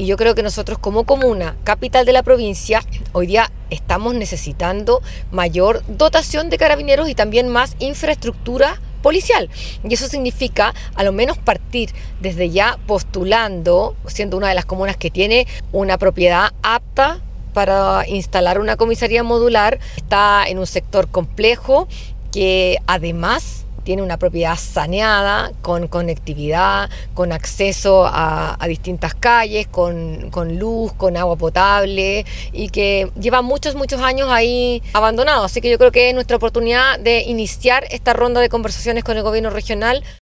yo creo que nosotros como comuna, capital de la provincia, hoy día estamos necesitando mayor dotación de carabineros y también más infraestructura policial. Y eso significa a lo menos partir desde ya postulando, siendo una de las comunas que tiene una propiedad apta para instalar una comisaría modular. Está en un sector complejo que además tiene una propiedad saneada, con conectividad, con acceso a distintas calles, con luz, con agua potable, y que lleva muchos años ahí abandonado. Así que yo creo que es nuestra oportunidad de iniciar esta ronda de conversaciones con el gobierno regional